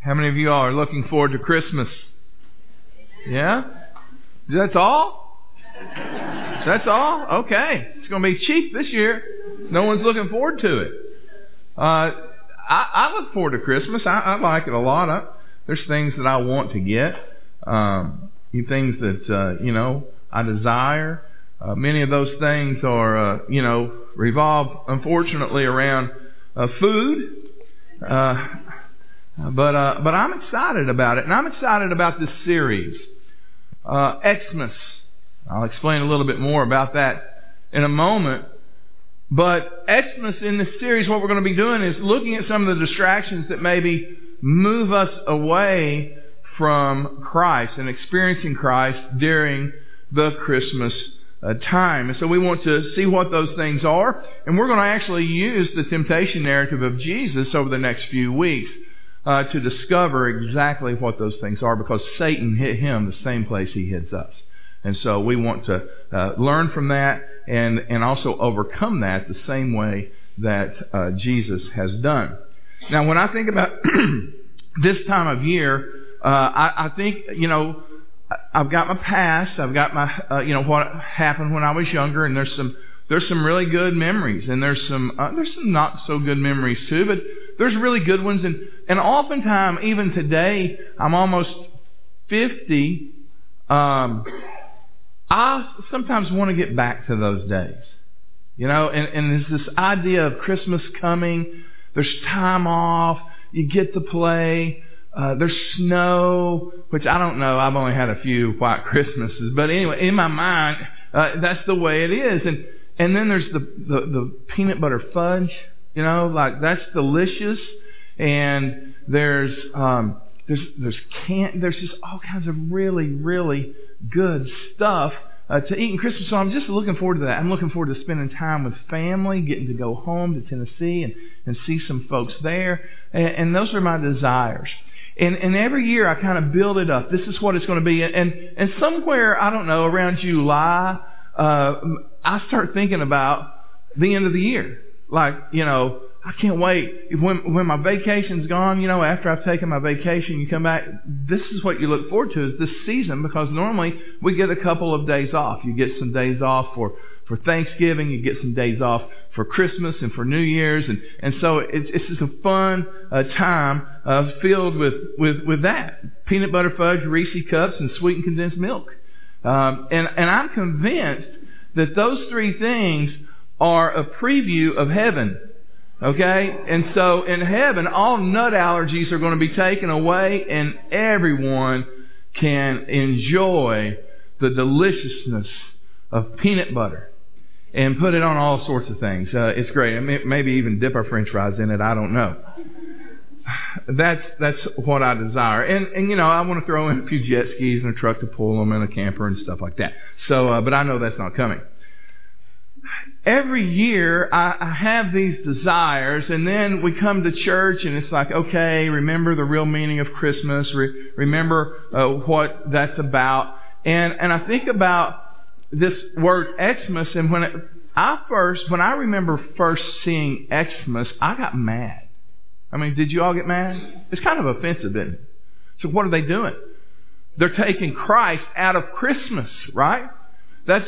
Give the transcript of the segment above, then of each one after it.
How many of you all are looking forward to Christmas? Yeah? That's all? That's all? Okay. It's going to be cheap this year. No one's looking forward to it. I look forward to Christmas. I like it a lot. There's things that I want to get. Things that, I desire. Many of those things are, revolve, unfortunately, around food. But I'm excited about it. And I'm excited about this series, Xmas. I'll explain a little bit more about that in a moment. But Xmas in this series, what we're going to be doing is looking at some of the distractions that maybe move us away from Christ and experiencing Christ during the Christmas time. And so we want to see what those things are. And we're going to actually use the temptation narrative of Jesus over the next few weeks to discover exactly what those things are, because Satan hit him the same place he hits us. And so we want to learn from that and also overcome that the same way that Jesus has done. Now, when I think about this time of year, I think, I've got my past, I've got my, what happened when I was younger, and there's some really good memories, and there's some not so good memories too, but there's really good ones, and oftentimes, even today, I'm almost 50, I sometimes want to get back to those days, and there's this idea of Christmas coming, there's time off, you get to play, there's snow, which I don't know, I've only had a few white Christmases, but anyway, in my mind, that's the way it is, and then there's the peanut butter fudge, that's delicious, and there's just all kinds of really, really good stuff to eat in Christmas. So I'm just looking forward to that. I'm looking forward to spending time with family, getting to go home to Tennessee and see some folks there. And those are my desires. And every year I kind of build it up. This is what it's going to be. And somewhere, I don't know, around July, I start thinking about the end of the year. Like, I can't wait. When my vacation's gone, after I've taken my vacation, you come back, this is what you look forward to, is this season, because normally we get a couple of days off. You get some days off for Thanksgiving, you get some days off for Christmas and for New Year's, and so it's just a fun time filled with that. Peanut butter fudge, Reese cups, and sweetened condensed milk. And I'm convinced that those three things are a preview of heaven. Okay? And so in heaven, all nut allergies are going to be taken away, and everyone can enjoy the deliciousness of peanut butter and put it on all sorts of things. It's great. Maybe even dip our French fries in it. I don't know. That's what I desire. And I want to throw in a few jet skis and a truck to pull them and a camper and stuff like that. So, but I know that's not coming. Every year I have these desires, and then we come to church and it's like, okay, remember the real meaning of Christmas, remember what that's about. And I think about this word Xmas, and when I remember first seeing Xmas, I got mad. I mean, did you all get mad? It's kind of offensive, isn't it? So what are they doing? They're taking Christ out of Christmas, right? That's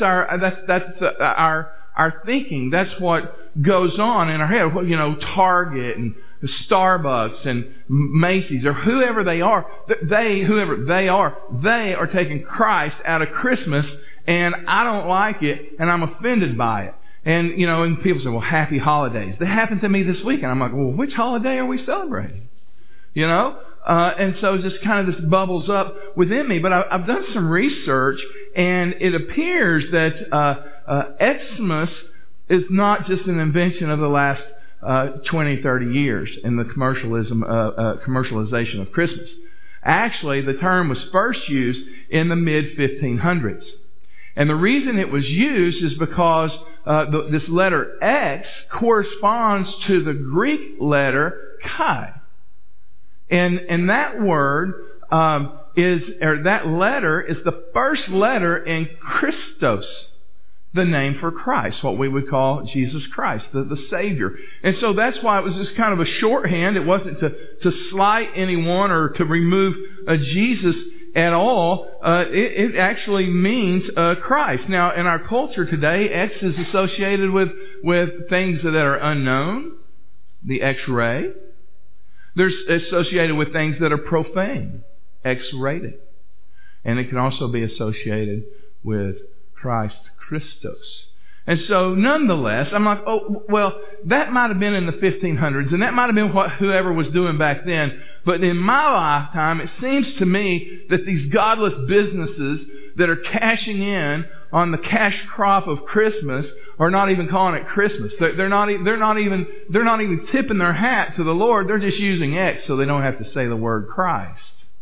our thinking. That's what goes on in our head. Target and Starbucks and Macy's, or whoever they are, they are taking Christ out of Christmas, and I don't like it, and I'm offended by it. And, and people say, well, happy holidays. That happened to me this week, and I'm like, well, which holiday are we celebrating? And so just kind of this bubbles up within me. But I've done some research, and it appears that Xmas is not just an invention of the last 20, 30 years in the commercialization of Christmas. Actually, the term was first used in the mid-1500s. And the reason it was used is because this letter X corresponds to the Greek letter Chi. And that word that letter is the first letter in Christos. the name for Christ, what we would call Jesus Christ, the Savior. And so that's why it was just kind of a shorthand. It wasn't to slight anyone or to remove Jesus at all. It actually means Christ. Now, in our culture today, X is associated with things that are unknown, the X-ray. They're associated with things that are profane, X-rated. And it can also be associated with Christ Christos. And so, nonetheless, I'm like, oh, well, that might have been in the 1500s, and that might have been what whoever was doing back then. But in my lifetime, it seems to me that these godless businesses that are cashing in on the cash crop of Christmas are not even calling it Christmas. They're not even tipping their hat to the Lord. They're just using X so they don't have to say the word Christ.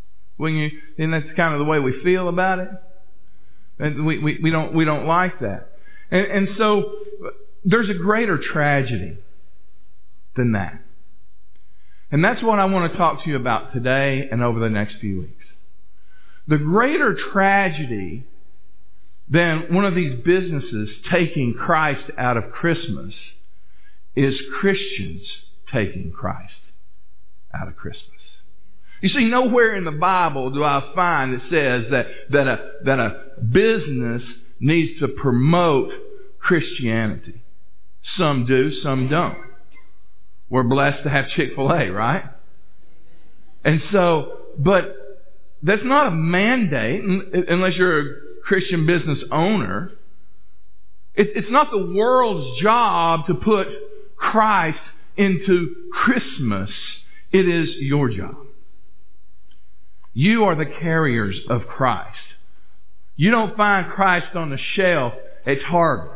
And that's kind of the way we feel about it. And we don't like that. And so there's a greater tragedy than that. And that's what I want to talk to you about today and over the next few weeks. The greater tragedy than one of these businesses taking Christ out of Christmas is Christians taking Christ out of Christmas. You see, nowhere in the Bible do I find it says that a business needs to promote Christianity. Some do, some don't. We're blessed to have Chick-fil-A, right? And so, but that's not a mandate unless you're a Christian business owner. It's not the world's job to put Christ into Christmas. It is your job. You are the carriers of Christ. You don't find Christ on the shelf at Target.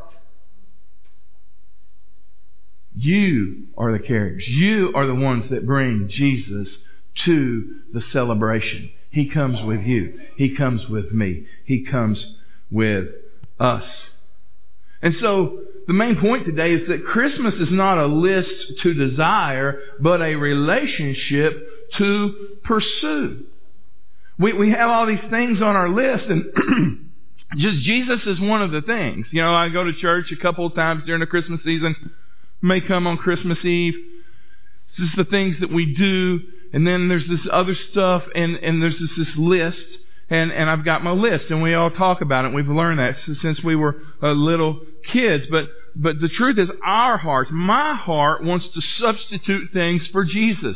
You are the carriers. You are the ones that bring Jesus to the celebration. He comes with you. He comes with me. He comes with us. And so the main point today is that Christmas is not a list to desire, but a relationship to pursue. We have all these things on our list, and just Jesus is one of the things. You know, I go to church a couple of times during the Christmas season, may come on Christmas Eve. This is the things that we do, and then there's this other stuff, and there's this list, and I've got my list, and we all talk about it. We've learned that since we were little kids, but the truth is our hearts, my heart wants to substitute things for Jesus.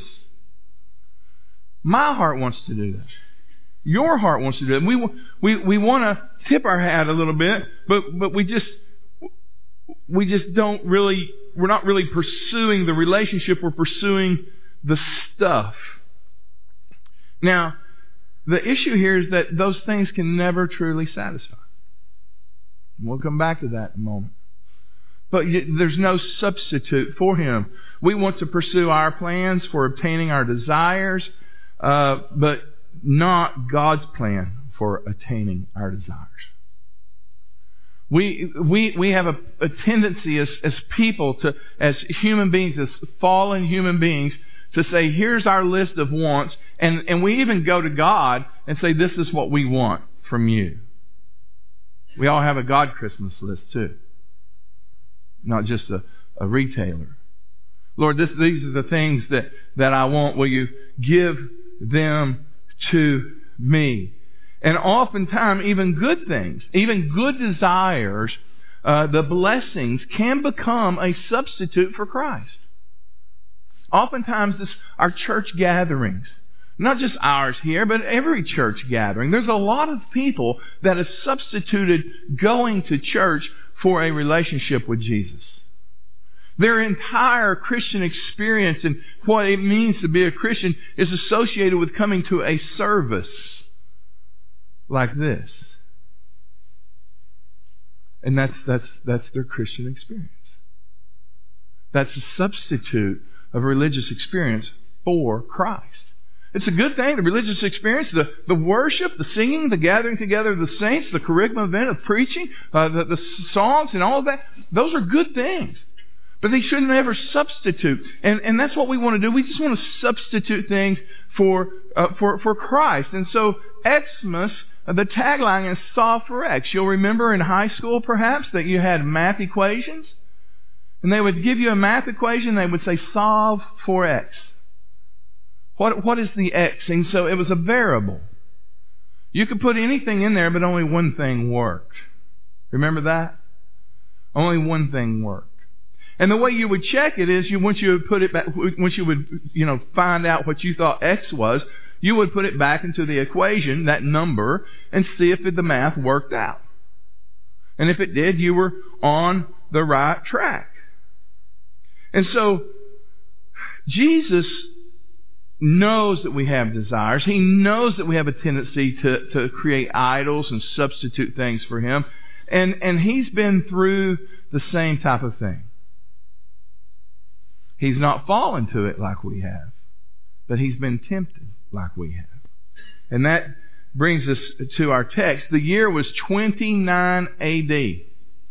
My heart wants to do that. Your heart wants to do it. We want to tip our hat a little bit, but we just don't really, we're not really pursuing the relationship, we're pursuing the stuff. Now, the issue here is that those things can never truly satisfy. We'll come back to that in a moment. But there's no substitute for Him. We want to pursue our plans for obtaining our desires, but not God's plan for attaining our desires. We have a tendency as people as human beings, as fallen human beings, to say, here's our list of wants, and we even go to God and say, this is what we want from you. We all have a God Christmas list too. Not just a retailer. Lord, these are the things that I want. Will you give them to me? And oftentimes, even good things, even good desires, the blessings can become a substitute for Christ. Oftentimes, our church gatherings, not just ours here, but every church gathering, there's a lot of people that have substituted going to church for a relationship with Jesus. Their entire Christian experience and what it means to be a Christian is associated with coming to a service like this. And that's their Christian experience. That's a substitute of religious experience for Christ. It's a good thing, the religious experience, the worship, the singing, the gathering together of the saints, the curriculum event of preaching, the songs and all of that. Those are good things. But they should never substitute. And that's what we want to do. We just want to substitute things for Christ. And so Xmas the tagline is solve for X. You'll remember in high school perhaps that you had math equations. And they would give you a math equation. They would say solve for X. What is the X? And so it was a variable. You could put anything in there, but only one thing worked. Remember that? Only one thing worked. And the way you would check it is, once you would put it back, once you would, find out what you thought X was, you would put it back into the equation, that number, and see if the math worked out. And if it did, you were on the right track. And so, Jesus knows that we have desires. He knows that we have a tendency to create idols and substitute things for Him. And He's been through the same type of thing. He's not fallen to it like we have, but He's been tempted like we have. And that brings us to our text. The year was 29 A.D.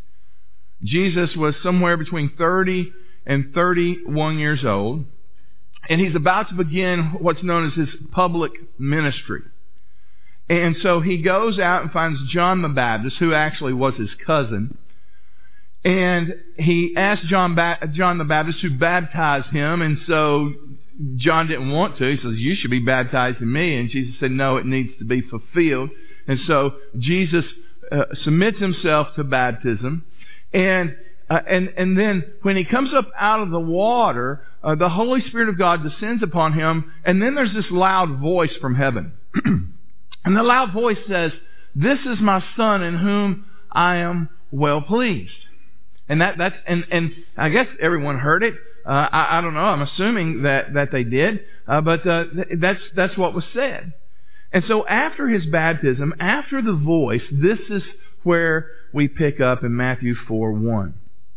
Jesus was somewhere between 30 and 31 years old. And He's about to begin what's known as His public ministry. And so He goes out and finds John the Baptist, who actually was his cousin. And He asked John the Baptist to baptize him. And so John didn't want to. He says, you should be baptizing me. And Jesus said, no, it needs to be fulfilled. And so Jesus submits Himself to baptism. And then when He comes up out of the water, the Holy Spirit of God descends upon Him. And then there's this loud voice from heaven. And the loud voice says, this is my Son in whom I am well pleased. And that's I guess everyone heard it. I don't know. I'm assuming that they did. But that's what was said. And so after His baptism, after the voice, this is where we pick up in Matthew 4:1.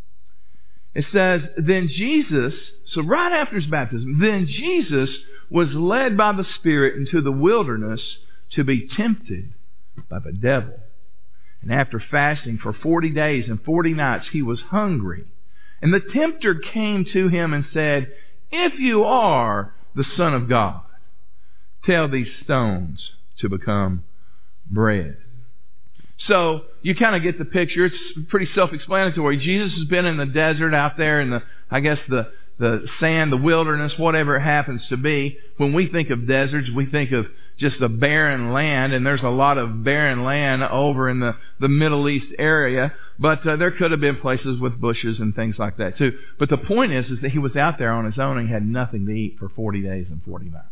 It says, then Jesus, so right after His baptism, then Jesus was led by the Spirit into the wilderness to be tempted by the devil. And after fasting for 40 days and 40 nights, He was hungry. And the tempter came to Him and said, if you are the Son of God, tell these stones to become bread. So you kind of get the picture. It's pretty self-explanatory. Jesus has been in the desert out there in the sand, the wilderness, whatever it happens to be. When we think of deserts, we think of just a barren land, and there's a lot of barren land over in the Middle East area. But there could have been places with bushes and things like that too. But the point is that He was out there on His own and had nothing to eat for 40 days and 40 nights.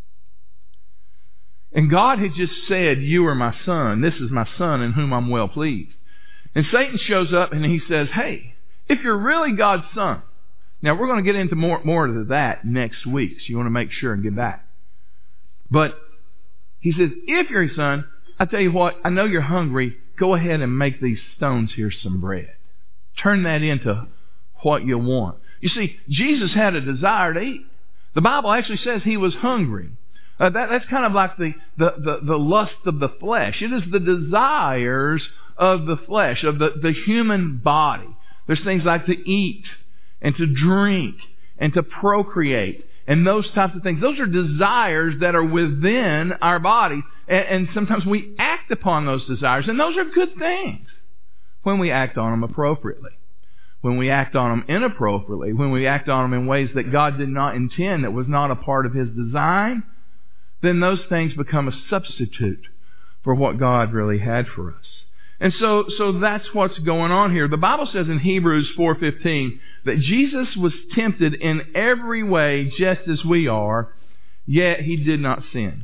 And God had just said, you are my Son. This is my Son in whom I'm well pleased. And Satan shows up and he says, hey, if you're really God's Son. Now we're going to get into more of that next week. So you want to make sure and get back. But He says, if you're His Son, I tell you what, I know you're hungry. Go ahead and make these stones here some bread. Turn that into what you want. You see, Jesus had a desire to eat. The Bible actually says He was hungry. That's kind of like the lust of the flesh. It is the desires of the flesh, of the human body. There's things like to eat and to drink and to procreate and those types of things. Those are desires that are within our body. And sometimes we act upon those desires. And those are good things when we act on them appropriately. When we act on them inappropriately, when we act on them in ways that God did not intend, that was not a part of His design, then those things become a substitute for what God really had for us. And so that's what's going on here. The Bible says in Hebrews 4:15 that Jesus was tempted in every way just as we are, yet He did not sin.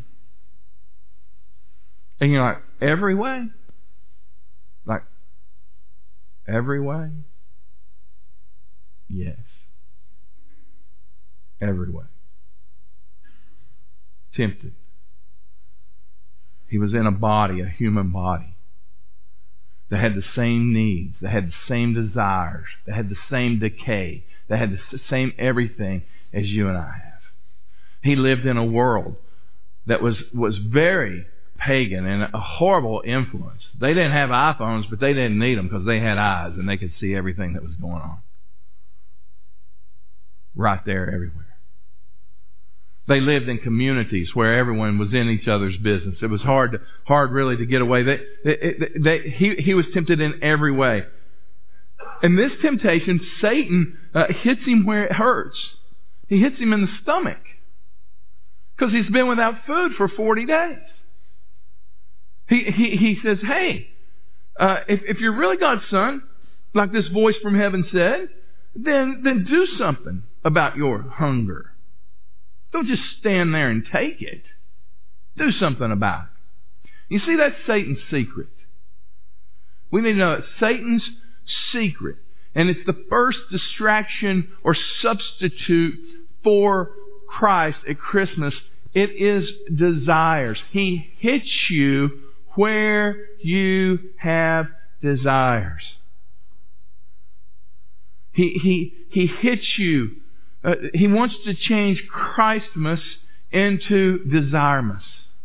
And you're like, every way? Like, every way? Yes. Every way. Tempted. He was in a body, a human body, that had the same needs, that had the same desires, that had the same decay, that had the same everything as you and I have. He lived in a world that was very pagan and a horrible influence. They didn't have iPhones, but they didn't need them because they had eyes and they could see everything that was going on. Right there, everywhere. They lived in communities where everyone was in each other's business. It was hard really to get away. He was tempted in every way. And this temptation, Satan hits him where it hurts. He hits him in the stomach. Because he's been without food for 40 days. He says, hey, if you're really God's son, like this voice from heaven said, then do something about your hunger. Don't just stand there and take it. Do something about it. You see, that's Satan's secret. We need to know it's Satan's secret. And it's the first distraction or substitute for Christ at Christmas. It is desires. He hits you where you have desires. He hits you. He wants to change Christmas into Desiremas,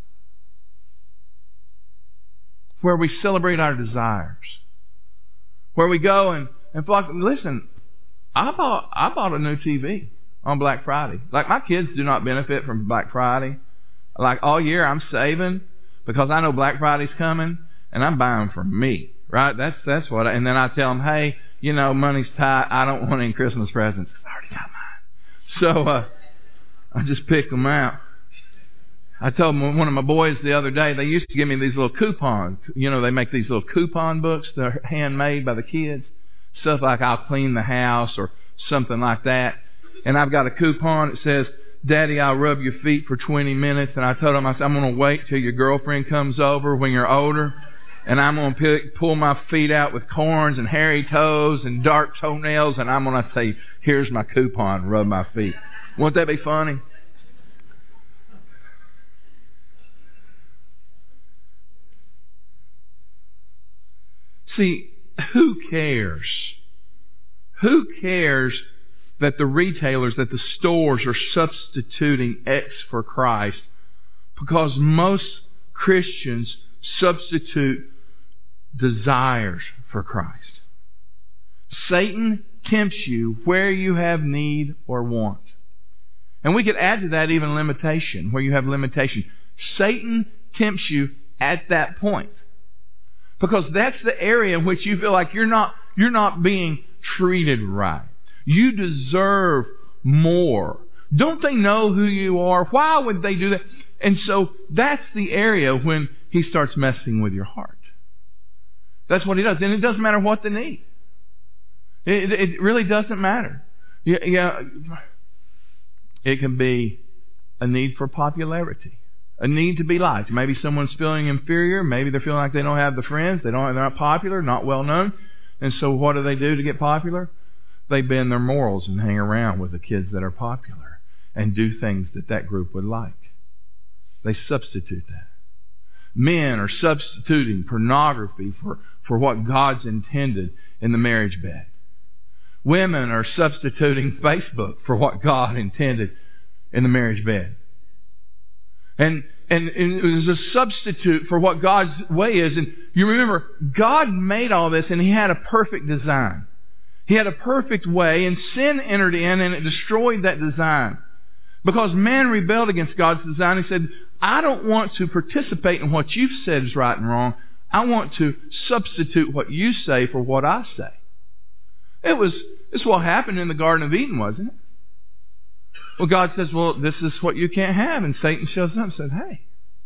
where we celebrate our desires, where we go and listen. I bought a new TV on Black Friday. Like, my kids do not benefit from Black Friday. Like, all year I'm saving because I know Black Friday's coming, and I'm buying for me. Right? That's what. And then I tell them, hey, money's tight. I don't want any Christmas presents. I already got mine. So I just pick them out. I told one of my boys the other day, they used to give me these little coupons. They make these little coupon books. They're handmade by the kids. Stuff like I'll clean the house or something like that. And I've got a coupon that says, Daddy, I'll rub your feet for 20 minutes. And I told him, I'm going to wait till your girlfriend comes over when you're older. And I'm going to pull my feet out with corns and hairy toes and dark toenails. And I'm going to say, here's my coupon, rub my feet. Won't that be funny? See, who cares? Who cares that the retailers, that the stores are substituting X for Christ? Because most Christians substitute desires for Christ. Satan tempts you where you have need or want. And we could add to that even limitation, where you have limitation. Satan tempts you at that point. Because that's the area in which you feel like you're not being treated right. You deserve more. Don't they know who you are? Why would they do that? And so that's the area when he starts messing with your heart. That's what he does. And it doesn't matter what the need. It really doesn't matter. Yeah, it can be a need for popularity. A need to be liked. Maybe someone's feeling inferior. Maybe they're feeling like they don't have the friends. They're not popular, not well known. And so what do they do to get popular? They bend their morals and hang around with the kids that are popular and do things that group would like. They substitute that. Men are substituting pornography for what God's intended in the marriage bed. Women are substituting Facebook for what God intended in the marriage bed. And it was a substitute for what God's way is. And you remember, God made all this and He had a perfect design. He had a perfect way, and sin entered in and it destroyed that design. Because man rebelled against God's design. He said, I don't want to participate in what you've said is right and wrong. I want to substitute what you say for what I say. It's what happened in the Garden of Eden, wasn't it? Well, God says, well, this is what you can't have. And Satan shows up and said, hey,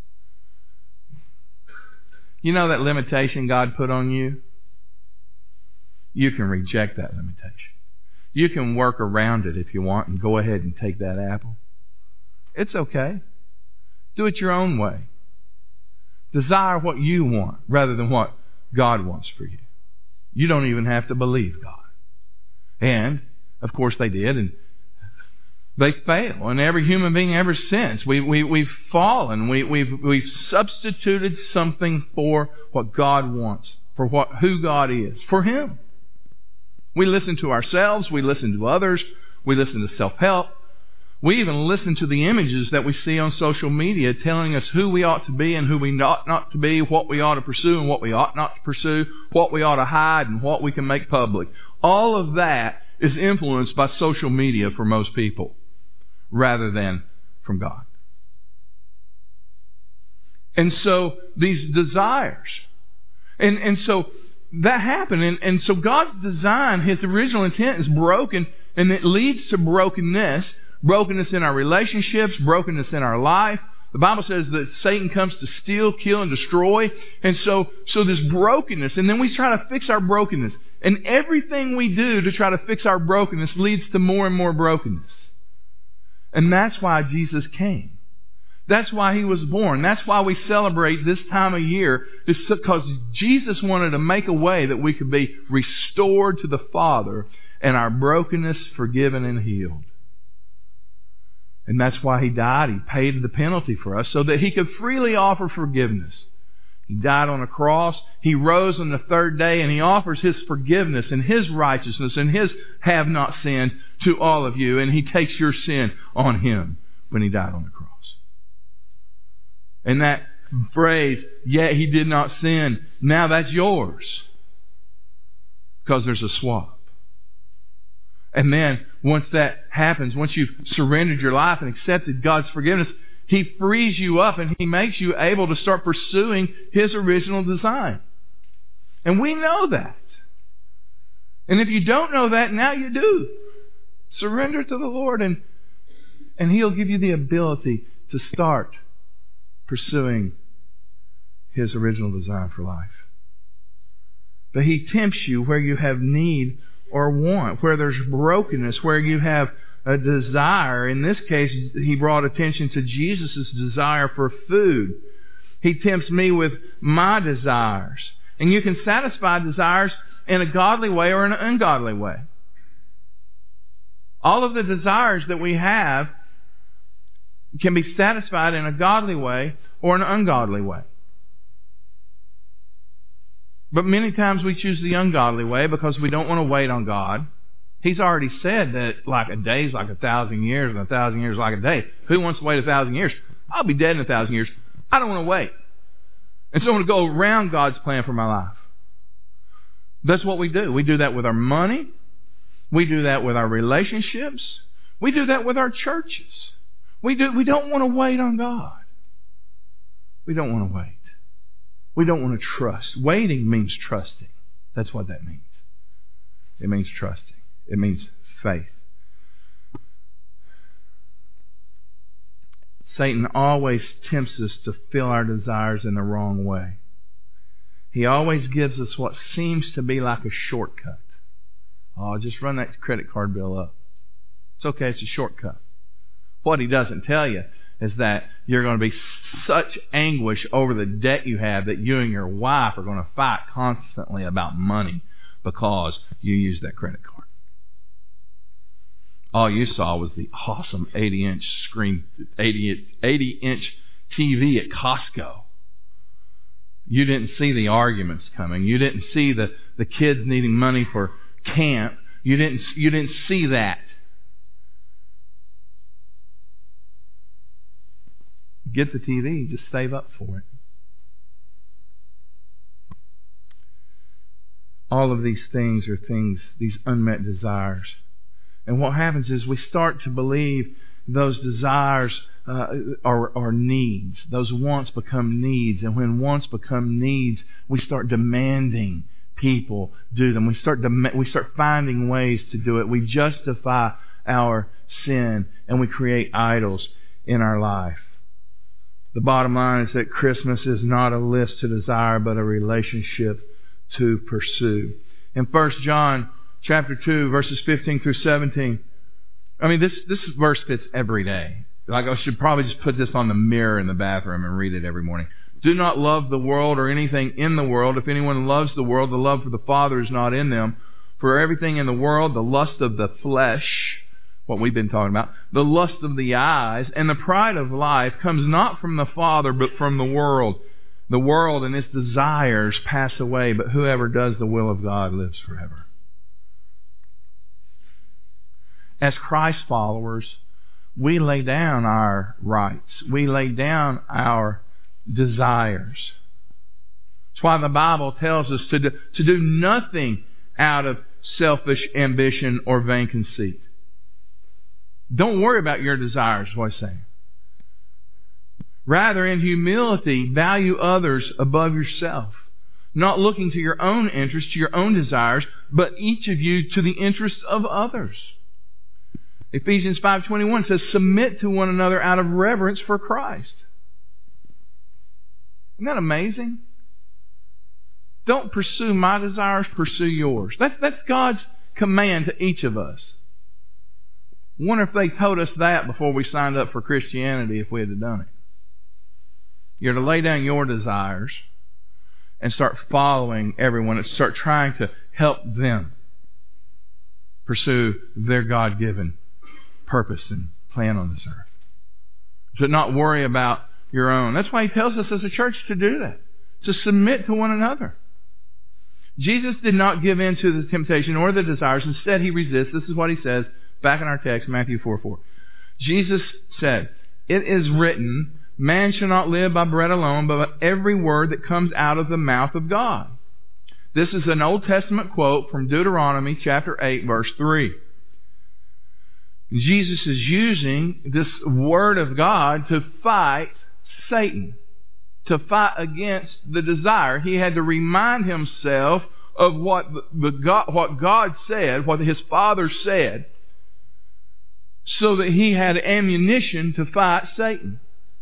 you know that limitation God put on you? You can reject that limitation. You can work around it if you want and go ahead and take that apple. It's okay. Do it your own way. Desire what you want rather than what God wants for you. You don't even have to believe God. And, of course, they did, and they fail. And every human being ever since, we've fallen. We've substituted something for what God wants, for who God is, for Him. We listen to ourselves. We listen to others. We listen to self-help. We even listen to the images that we see on social media telling us who we ought to be and who we ought not to be, what we ought to pursue and what we ought not to pursue, what we ought to hide and what we can make public. All of that is influenced by social media for most people, rather than from God. And so these desires, and so that happened, and so God's design, His original intent is broken, and it leads to brokenness in our relationships, brokenness in our life. The Bible says that Satan comes to steal, kill, and destroy, and so this brokenness, and then we try to fix our brokenness, and everything we do to try to fix our brokenness leads to more and more brokenness. And that's why Jesus came. That's why He was born. That's why we celebrate this time of year. It's because Jesus wanted to make a way that we could be restored to the Father and our brokenness forgiven and healed. And that's why He died. He paid the penalty for us so that He could freely offer forgiveness. He died on a cross. He rose on the third day, and He offers His forgiveness and His righteousness and His have not sinned to all of you. And He takes your sin on Him when He died on the cross. And that phrase, yet He did not sin, now that's yours. Because there's a swap. And then once that happens, once you've surrendered your life and accepted God's forgiveness, He frees you up and He makes you able to start pursuing His original design. And we know that. And if you don't know that, now you do. Surrender to the Lord and He'll give you the ability to start pursuing His original design for life. But He tempts you where you have need or want, where there's brokenness, where you have a desire. In this case, He brought attention to Jesus' desire for food. He tempts me with my desires. And you can satisfy desires in a godly way or in an ungodly way. All of the desires that we have can be satisfied in a godly way or an ungodly way. But many times we choose the ungodly way because we don't want to wait on God. He's already said that like a day is like 1,000 years and 1,000 years like a day. Who wants to wait 1,000 years? I'll be dead in 1,000 years. I don't want to wait. And so I want to go around God's plan for my life. That's what we do. We do that with our money. We do that with our relationships. We do that with our churches. We don't want to wait on God. We don't want to wait. We don't want to trust. Waiting means trusting. That's what that means. It means trusting. It means faith. Satan always tempts us to fill our desires in the wrong way. He always gives us what seems to be like a shortcut. Oh, just run that credit card bill up. It's okay, it's a shortcut. What he doesn't tell you is that you're going to be such anguish over the debt you have that you and your wife are going to fight constantly about money because you used that credit card. All you saw was the awesome 80-inch screen, 80-inch TV at Costco. You didn't see the arguments coming. You didn't see the kids needing money for camp. You didn't see that. Get the TV, just save up for it. All of these things are things, these unmet desires. And what happens is we start to believe those desires are needs. Those wants become needs. And when wants become needs, we start demanding people do them. We start finding ways to do it. We justify our sin and we create idols in our life. The bottom line is that Christmas is not a list to desire, but a relationship to pursue. In 1 John chapter 2, verses 15 through 17, I mean, this verse fits every day. Like, I should probably just put this on the mirror in the bathroom and read it every morning. Do not love the world or anything in the world. If anyone loves the world, the love for the Father is not in them. For everything in the world, the lust of the flesh, what we've been talking about, the lust of the eyes, and the pride of life comes not from the Father, but from the world. The world and its desires pass away, but whoever does the will of God lives forever. As Christ followers, we lay down our rights. We lay down our desires. That's why the Bible tells us to do nothing out of selfish ambition or vain conceit. Don't worry about your desires, is what I'm saying. Rather, in humility, value others above yourself, not looking to your own interests, to your own desires, but each of you to the interests of others. Ephesians 5:21 says, submit to one another out of reverence for Christ. Isn't that amazing? Don't pursue my desires, pursue yours. That's God's command to each of us. Wonder if they told us that before we signed up for Christianity, if we had done it. You're to lay down your desires and start following everyone and start trying to help them pursue their God-given purpose and plan on this earth. To not worry about your own. That's why He tells us as a church to do that. To submit to one another. Jesus did not give in to the temptation or the desires. Instead, He resists. This is what He says back in our text, Matthew 4:4. Jesus said, it is written, man shall not live by bread alone, but by every word that comes out of the mouth of God. This is an Old Testament quote from Deuteronomy chapter 8, verse 3. Jesus is using this Word of God to fight Satan, to fight against the desire. He had to remind himself of what God said, what His Father said, so that he had ammunition to fight Satan.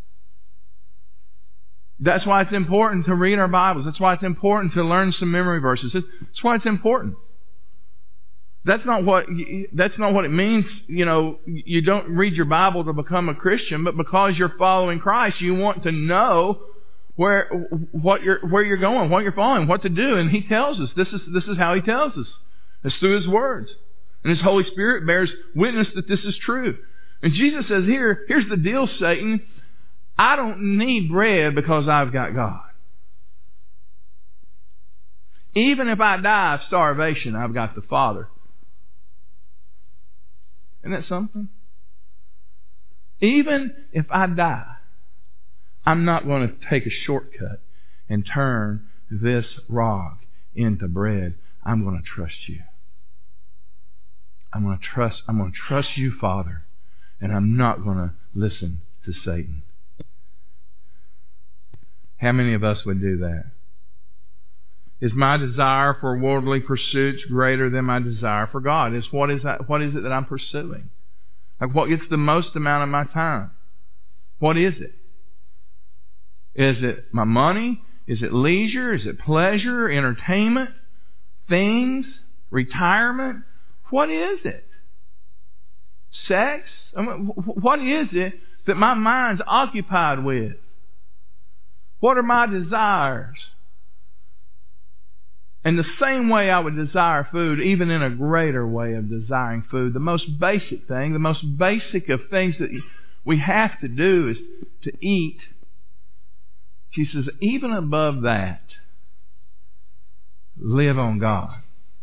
That's why it's important to read our Bibles. That's why it's important to learn some memory verses. That's why it's important. That's not what it means. You know, you don't read your Bible to become a Christian, but because you're following Christ, you want to know where you're going, what you're following, what to do. And He tells us. This is how He tells us. It's through His words. And His Holy Spirit bears witness that this is true. And Jesus says here's the deal, Satan. I don't need bread because I've got God. Even if I die of starvation, I've got the Father. Isn't that something? Even if I die, I'm not going to take a shortcut and turn this rock into bread. I'm going to trust You. I'm going to trust You, Father, and I'm not going to listen to Satan. How many of us would do that? Is my desire for worldly pursuits greater than my desire for God? What is it that I'm pursuing? Like, what gets the most amount of my time? What is it? Is it my money? Is it leisure? Is it pleasure? Entertainment? Things? Retirement? What is it? Sex? What is it that my mind's occupied with? What are my desires? In the same way I would desire food, even in a greater way of desiring food, the most basic thing, the most basic of things that we have to do is to eat. She says, even above that, live on God.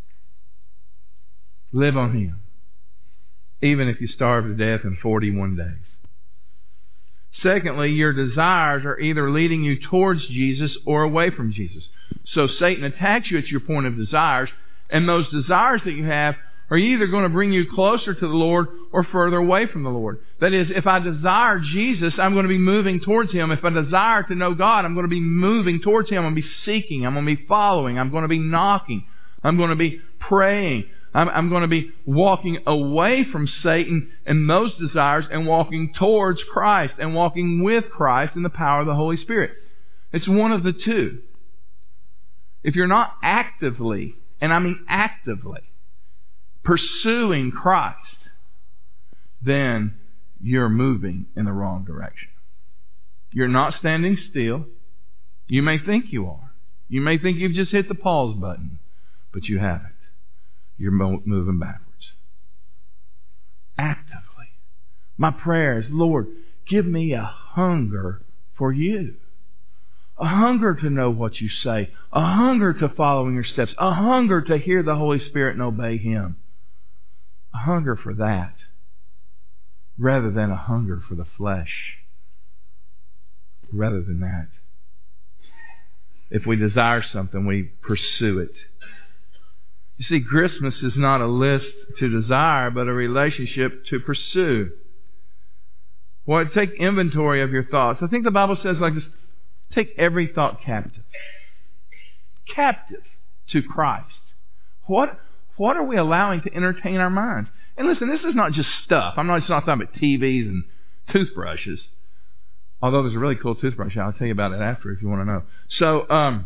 Live on Him. Even if you starve to death in 41 days. Secondly, your desires are either leading you towards Jesus or away from Jesus. So Satan attacks you at your point of desires, and those desires that you have are either going to bring you closer to the Lord or further away from the Lord. That is, if I desire Jesus, I'm going to be moving towards Him. If I desire to know God, I'm going to be moving towards Him. I'm going to be seeking. I'm going to be following. I'm going to be knocking. I'm going to be praying. I'm going to be walking away from Satan and those desires and walking towards Christ and walking with Christ in the power of the Holy Spirit. It's one of the two. If you're not actively, and I mean actively, pursuing Christ, then you're moving in the wrong direction. You're not standing still. You may think you are. You may think you've just hit the pause button, but you haven't. You're moving backwards. Actively. My prayer is, Lord, give me a hunger for You. A hunger to know what You say. A hunger to follow in Your steps. A hunger to hear the Holy Spirit and obey Him. A hunger for that, rather than a hunger for the flesh. Rather than that. If we desire something, we pursue it. You see, Christmas is not a list to desire, but a relationship to pursue. Well, take inventory of your thoughts. I think the Bible says like this, take every thought captive. Captive to Christ. What are we allowing to entertain our minds? And listen, this is not just stuff. I'm not talking about TVs and toothbrushes. Although there's a really cool toothbrush. I'll tell you about it after if you want to know. So,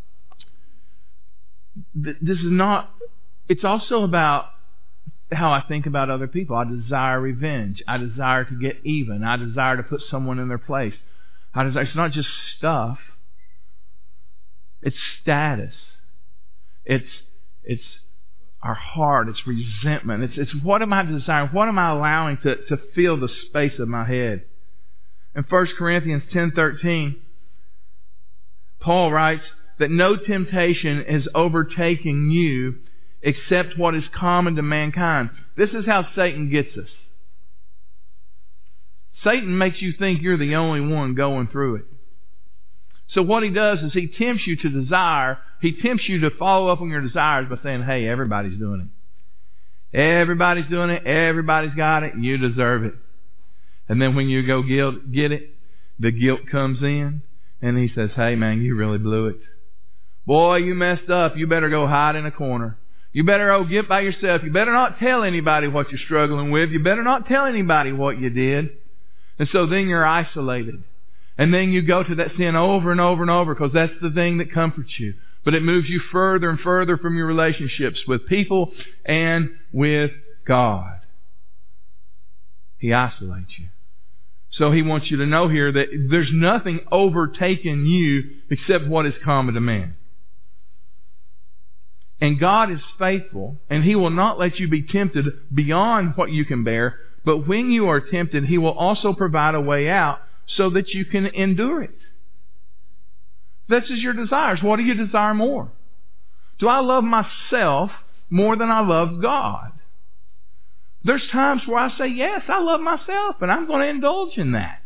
this is not, it's also about how I think about other people. I desire revenge. I desire to get even. I desire to put someone in their place. It's not just stuff. It's status. It's our heart. It's resentment. It's what am I desiring? What am I allowing to fill the space of my head? In 1 Corinthians 10:13, Paul writes that no temptation is overtaking you except what is common to mankind. This is how Satan gets us. Satan makes you think you're the only one going through it. So what he does is he tempts you to desire. He tempts you to follow up on your desires by saying, hey, everybody's doing it. Everybody's doing it. Everybody's got it. You deserve it. And then when you go get it, the guilt comes in. And he says, hey, man, you really blew it. Boy, you messed up. You better go hide in a corner. You better go get by yourself. You better not tell anybody what you're struggling with. You better not tell anybody what you did. And so then you're isolated. And then you go to that sin over and over and over because that's the thing that comforts you. But it moves you further and further from your relationships with people and with God. He isolates you. So he wants you to know here that there's nothing overtaking you except what is common to man. And God is faithful, and He will not let you be tempted beyond what you can bear. But when you are tempted, He will also provide a way out so that you can endure it. This is your desires. What do you desire more? Do I love myself more than I love God? There's times where I say, yes, I love myself, and I'm going to indulge in that.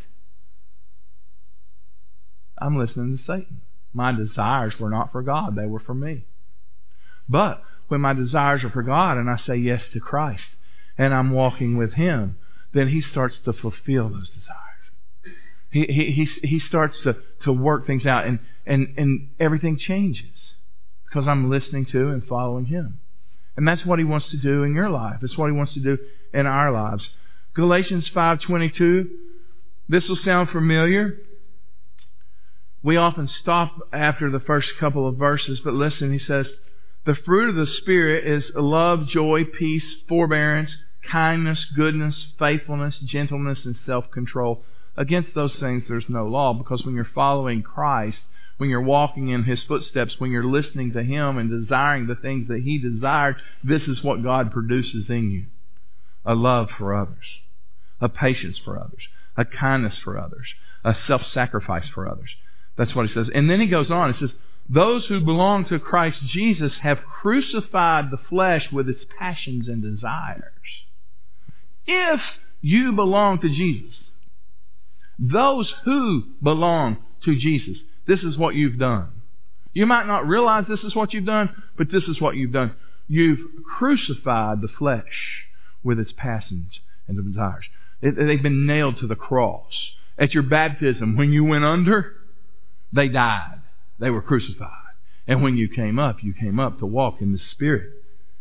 I'm listening to Satan. My desires were not for God. They were for me. But when my desires are for God and I say yes to Christ and I'm walking with Him, then He starts to fulfill those desires. He starts to work things out and everything changes because I'm listening to and following Him. And that's what He wants to do in your life. It's what He wants to do in our lives. Galatians 5:22. This will sound familiar. We often stop after the first couple of verses, but listen, he says, the fruit of the Spirit is love, joy, peace, forbearance, kindness, goodness, faithfulness, gentleness, and self-control. Against those things there's no law, because when you're following Christ, when you're walking in His footsteps, when you're listening to Him and desiring the things that He desired, this is what God produces in you. A love for others, a patience for others, a kindness for others, a self-sacrifice for others. That's what he says. And then he goes on, he says, those who belong to Christ Jesus have crucified the flesh with its passions and desires. If you belong to Jesus, those who belong to Jesus, this is what you've done. You might not realize this is what you've done, but this is what you've done. You've crucified the flesh with its passions and desires. They've been nailed to the cross. At your baptism, when you went under, they died. They were crucified. And when you came up to walk in the Spirit.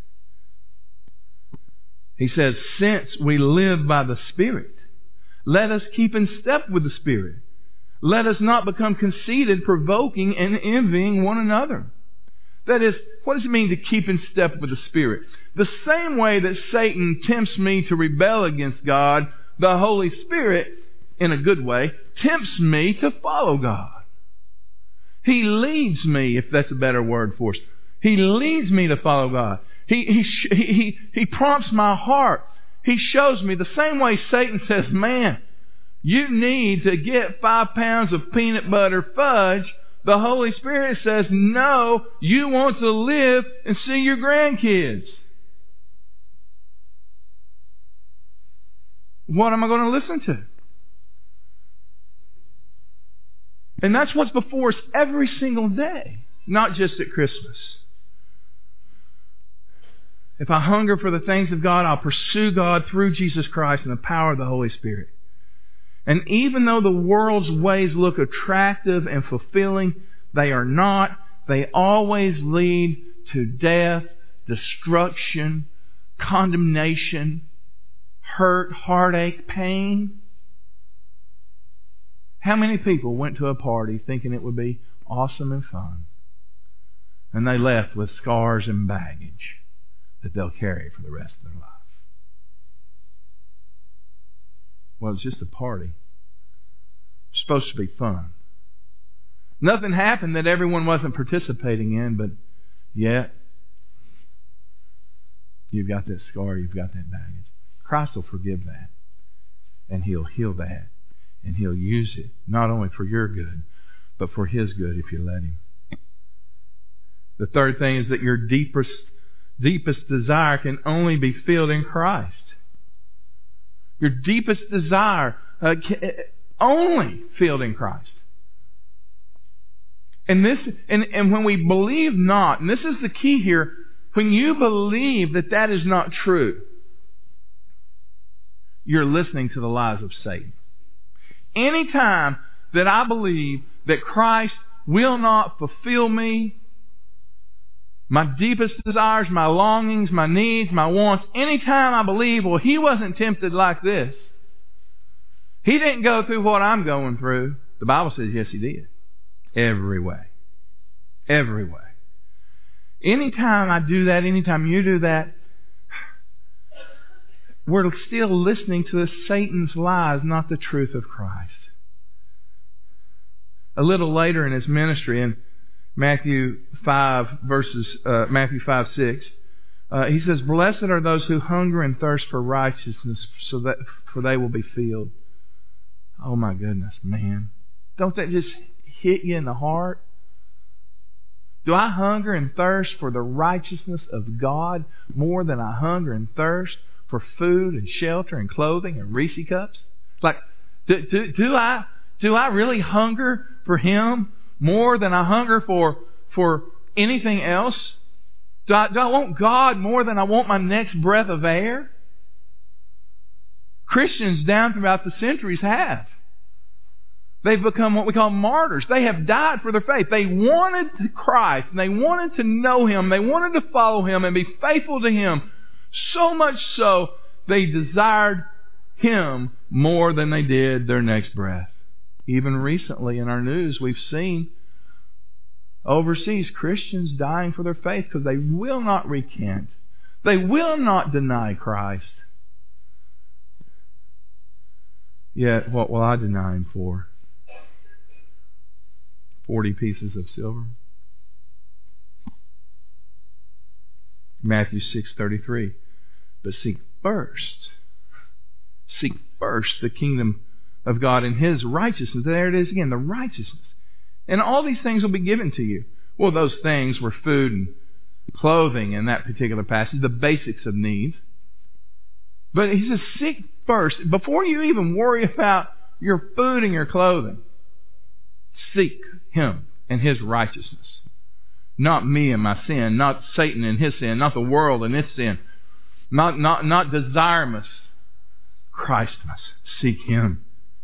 He says, since we live by the Spirit, let us keep in step with the Spirit. Let us not become conceited, provoking, and envying one another. That is, what does it mean to keep in step with the Spirit? The same way that Satan tempts me to rebel against God, the Holy Spirit, in a good way, tempts me to follow God. He leads me, if that's a better word for us. He leads me to follow God. He prompts my heart. He shows me the same way Satan says, man, you need to get 5 pounds of peanut butter fudge. The Holy Spirit says, no, you want to live and see your grandkids. What am I going to listen to? And that's what's before us every single day, not just at Christmas. If I hunger for the things of God, I'll pursue God through Jesus Christ and the power of the Holy Spirit. And even though the world's ways look attractive and fulfilling, they are not. They always lead to death, destruction, condemnation, hurt, heartache, pain. How many people went to a party thinking it would be awesome and fun, and they left with scars and baggage that they'll carry for the rest of their life? Well, it's just a party. It's supposed to be fun. Nothing happened that everyone wasn't participating in, but yet you've got that scar, you've got that baggage. Christ will forgive that, and He'll heal that, and He'll use it not only for your good, but for His good if you let Him. The third thing is that your deepest desire can only be filled in Christ. Your deepest desire only filled in Christ. And when we believe not, and this is the key here, when you believe that is not true, you're listening to the lies of Satan. Anytime that I believe that Christ will not fulfill me, my deepest desires, my longings, my needs, my wants, anytime I believe, well, He wasn't tempted like this, He didn't go through what I'm going through, the Bible says yes, He did. Every way. Every way. Anytime I do that, anytime you do that, we're still listening to Satan's lies, not the truth of Christ. A little later in His ministry, in Matthew 5:6, He says, "Blessed are those who hunger and thirst for righteousness, for they will be filled." Oh my goodness, man. Don't that just hit you in the heart? Do I hunger and thirst for the righteousness of God more than I hunger and thirst for food and shelter and clothing and Reese cups? Like, do I really hunger for Him more than I hunger for anything else? Do I want God more than I want my next breath of air? Christians down throughout the centuries have. They've become what we call martyrs. They have died for their faith. They wanted Christ, and they wanted to know Him. They wanted to follow Him and be faithful to Him. So much so, they desired Him more than they did their next breath. Even recently in our news, we've seen overseas Christians dying for their faith because they will not recant. They will not deny Christ. Yet, what will I deny Him for? 40 pieces of silver? Matthew 6:33. But seek first the kingdom of God and His righteousness. There it is again, the righteousness. And all these things will be given to you. Well, those things were food and clothing in that particular passage, the basics of needs. But He says, seek first, before you even worry about your food and your clothing, seek Him and His righteousness. Not me and my sin, not Satan and his sin, not the world and its sin, not desire must. Christ must. Seek Him.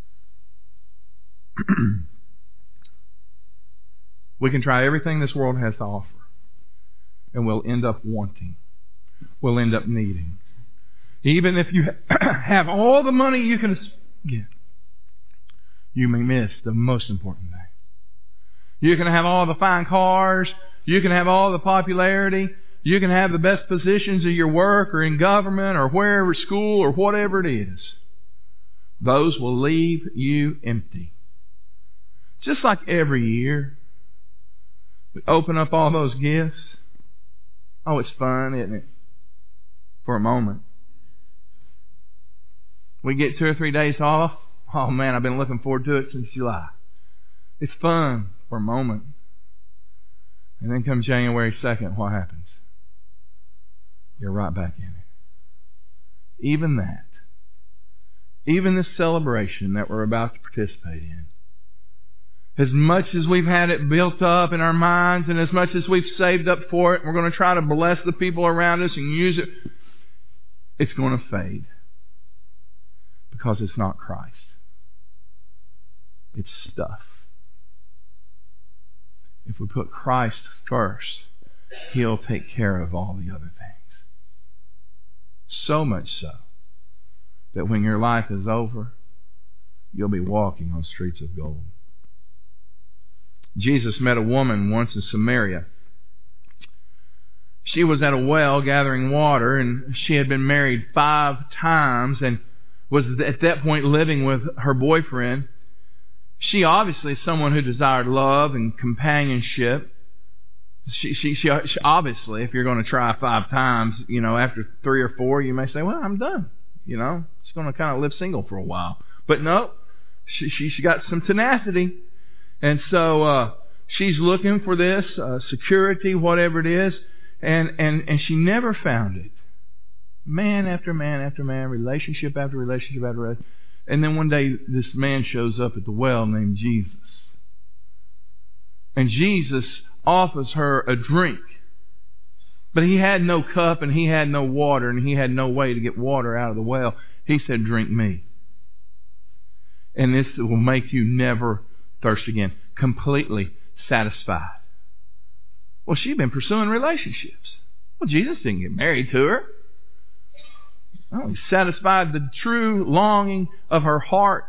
We can try everything this world has to offer, and we'll end up wanting. We'll end up needing. Even if you have all the money you can get, you may miss the most important thing. You can have all the fine cars. You can have all the popularity. You can have the best positions of your work or in government or wherever, school or whatever it is. Those will leave you empty. Just like every year, we open up all those gifts. Oh, it's fun, isn't it? For a moment. We get 2 or 3 days off. Oh man, I've been looking forward to it since July. It's fun for a moment. And then comes January 2nd, what happens? You're right back in it. Even that. Even this celebration that we're about to participate in. As much as we've had it built up in our minds and as much as we've saved up for it, we're going to try to bless the people around us and use it. It's going to fade. Because it's not Christ. It's stuff. If we put Christ first, He'll take care of all the other things. So much so that when your life is over, you'll be walking on streets of gold. Jesus met a woman once in Samaria. She was at a well gathering water, and she had been married 5 times and was at that point living with her boyfriend. She obviously is someone who desired love and companionship. She obviously, if you're going to try 5 times, after 3 or 4, you may say, well, I'm done. Just going to kind of live single for a while. But no, she got some tenacity. And so she's looking for this security, whatever it is, and she never found it. Man after man after man, relationship after relationship after relationship. And then one day this man shows up at the well named Jesus. And Jesus offers her a drink. But he had no cup and he had no water and he had no way to get water out of the well. He said, drink me. And this will make you never thirst again. Completely satisfied. Well, she'd been pursuing relationships. Well, Jesus didn't get married to her. Oh, He satisfied the true longing of her heart.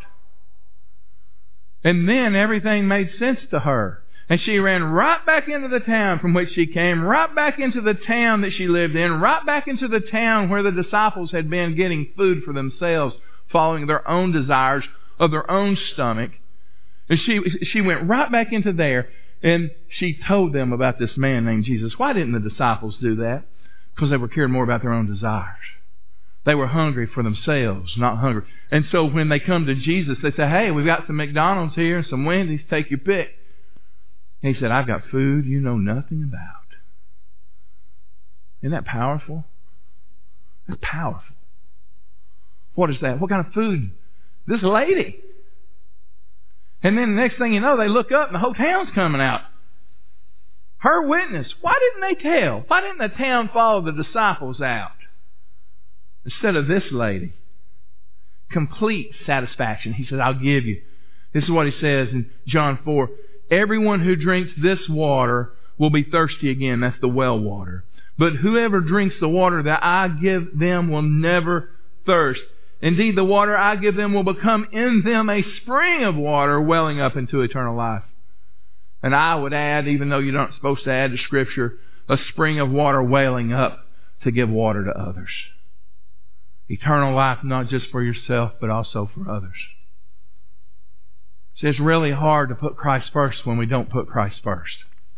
And then everything made sense to her. And she ran right back into the town from which she came, right back into the town that she lived in, right back into the town where the disciples had been getting food for themselves, following their own desires of their own stomach. And she went right back into there, and she told them about this man named Jesus. Why didn't the disciples do that? Because they were cared more about their own desires. They were hungry for themselves, not hungry. And so when they come to Jesus, they say, hey, we've got some McDonald's here and some Wendy's, take your pick. And He said, I've got food you know nothing about. Isn't that powerful? That's powerful. What is that? What kind of food? This lady. And then the next thing you know, they look up and the whole town's coming out. Her witness. Why didn't they tell? Why didn't the town follow the disciples out? Instead of this lady. Complete satisfaction. He says, I'll give you. This is what He says in John 4. Everyone who drinks this water will be thirsty again. That's the well water. But whoever drinks the water that I give them will never thirst. Indeed, the water I give them will become in them a spring of water welling up into eternal life. And I would add, even though you're not supposed to add to Scripture, a spring of water welling up to give water to others. Eternal life, not just for yourself, but also for others. See, it's really hard to put Christ first when we don't put Christ first.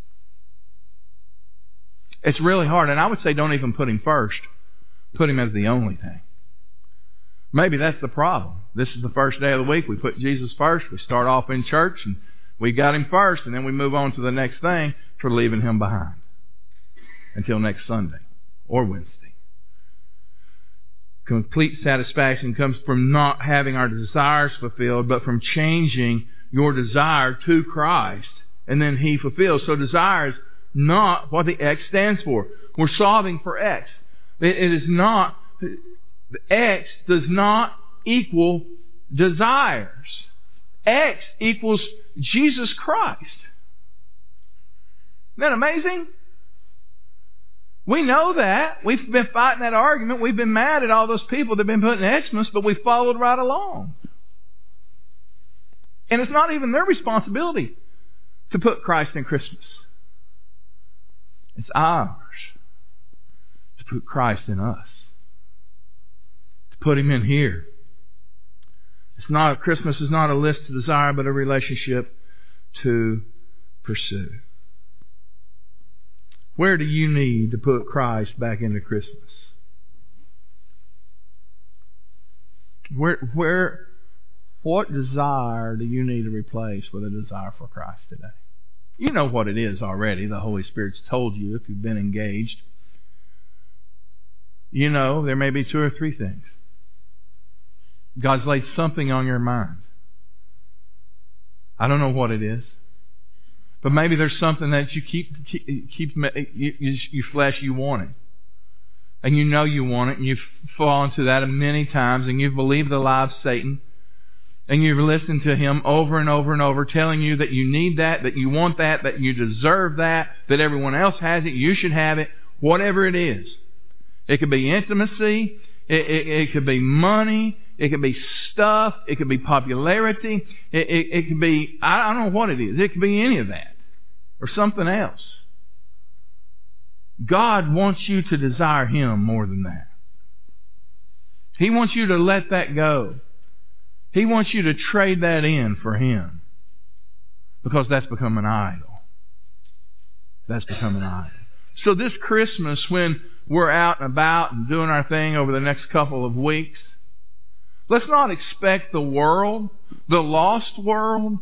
It's really hard, and I would say don't even put Him first. Put Him as the only thing. Maybe that's the problem. This is the first day of the week. We put Jesus first. We start off in church, and we got Him first, and then we move on to the next thing for leaving Him behind. Until next Sunday or Wednesday. Complete satisfaction comes from not having our desires fulfilled, but from changing your desire to Christ, and then He fulfills. So desire is not what the X stands for. We're solving for X. It is not, X does not equal desires. X equals Jesus Christ. Isn't that amazing? We know that. We've been fighting that argument. We've been mad at all those people that have been putting Xmas, but we followed right along. And it's not even their responsibility to put Christ in Christmas. It's ours to put Christ in us. To put Him in here. Christmas is not a list to desire, but a relationship to pursue. Where do you need to put Christ back into Christmas? What desire do you need to replace with a desire for Christ today? You know what it is already. The Holy Spirit's told you if you've been engaged. You know there may be 2 or 3 things. God's laid something on your mind. I don't know what it is. But maybe there's something that you flesh, you want it. And you know you want it, and you've fallen to that many times, and you've believed the lie of Satan. And you've listened to Him over and over and over, telling you that you need that you want that you deserve that everyone else has it, you should have it, whatever it is. It could be intimacy, it could be money, it could be stuff, it could be popularity, it could be, I don't know what it is, it could be any of that, or something else. God wants you to desire Him more than that. He wants you to let that go. He wants you to trade that in for Him. Because that's become an idol. That's become an idol. So this Christmas, when we're out and about and doing our thing over the next couple of weeks, let's not expect the world, the lost world,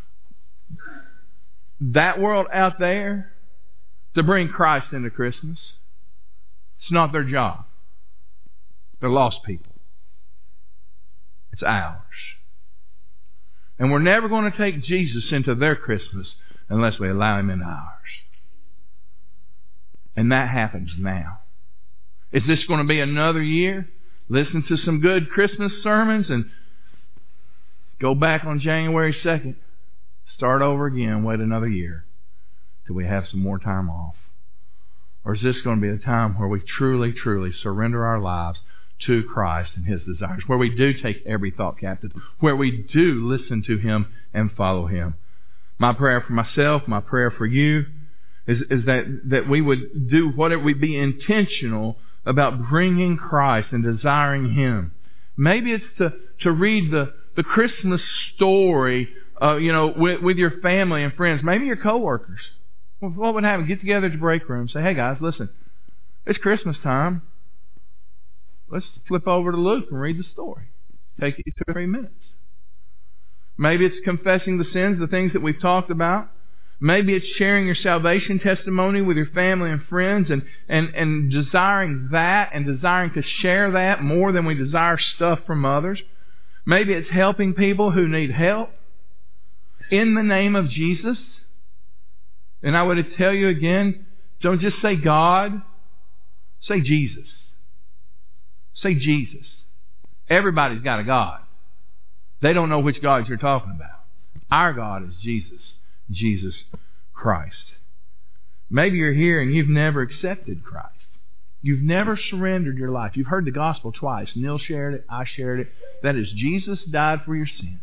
that world out there, to bring Christ into Christmas. It's not their job. They're lost people. It's ours. And we're never going to take Jesus into their Christmas unless we allow Him into ours. And that happens now. Is this going to be another year? Listen to some good Christmas sermons and go back on January 2nd. Start over again. Wait another year till we have some more time off. Or is this going to be a time where we truly, truly surrender our lives to Christ and His desires, where we do take every thought captive, where we do listen to Him and follow Him? My prayer for myself, my prayer for you, is that we would do whatever, we be intentional about bringing Christ and desiring Him. Maybe it's to read the Christmas story, with your family and friends, maybe your coworkers. Well, what would happen? Get together at the break room, say, "Hey guys, listen, it's Christmas time. Let's flip over to Luke and read the story. Take you 2 or 3 minutes." Maybe it's confessing the sins, the things that we've talked about. Maybe it's sharing your salvation testimony with your family and friends and desiring that and desiring to share that more than we desire stuff from others. Maybe it's helping people who need help in the name of Jesus. And I would tell you again, don't just say God, say Jesus. Say Jesus. Everybody's got a God. They don't know which God you're talking about. Our God is Jesus. Jesus Christ. Maybe you're here and you've never accepted Christ. You've never surrendered your life. You've heard the gospel twice. Neil shared it. I shared it. That is, Jesus died for your sins.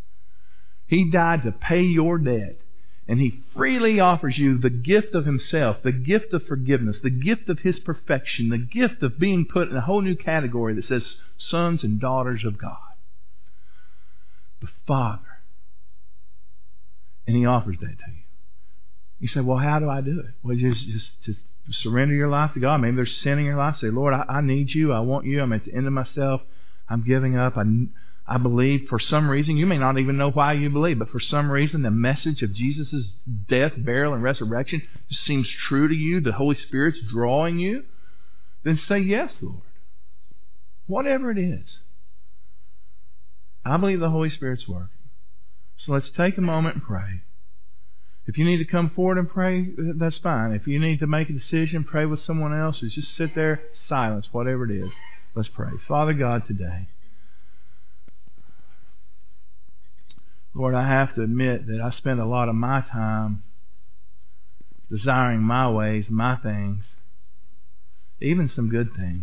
He died to pay your debt. And He freely offers you the gift of Himself, the gift of forgiveness, the gift of His perfection, the gift of being put in a whole new category that says sons and daughters of God. The Father. And He offers that to you. You say, well, how do I do it? Well, just surrender your life to God. Maybe there's sin in your life. Say, Lord, I need you. I want you. I'm at the end of myself. I'm giving up. I believe for some reason, you may not even know why you believe, but for some reason the message of Jesus' death, burial, and resurrection just seems true to you. The Holy Spirit's drawing you. Then say, yes, Lord. Whatever it is. I believe the Holy Spirit's working. So let's take a moment and pray. If you need to come forward and pray, that's fine. If you need to make a decision, pray with someone else, or just sit there, silence, whatever it is. Let's pray. Father God, today, Lord, I have to admit that I spend a lot of my time desiring my ways, my things, even some good things,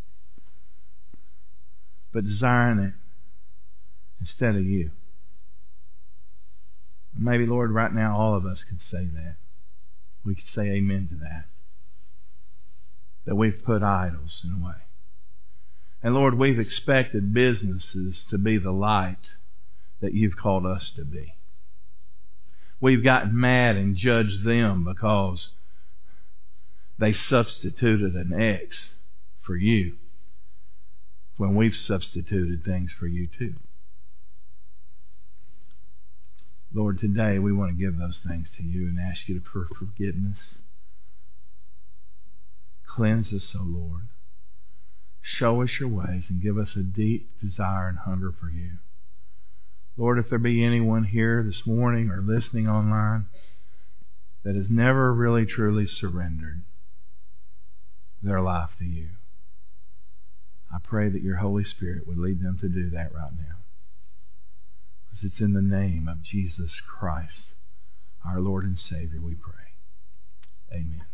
but desiring it instead of you. Maybe, Lord, right now all of us could say that. We could say amen to that. That we've put idols in a way. And Lord, we've expected businesses to be the light that you've called us to be. We've gotten mad and judged them because they substituted an X for you when we've substituted things for you too. Lord, today we want to give those things to you and ask you for forgiveness. Cleanse us, O Lord. Show us your ways and give us a deep desire and hunger for you. Lord, if there be anyone here this morning or listening online that has never really truly surrendered their life to you, I pray that your Holy Spirit would lead them to do that right now. It's in the name of Jesus Christ, our Lord and Savior, we pray. Amen.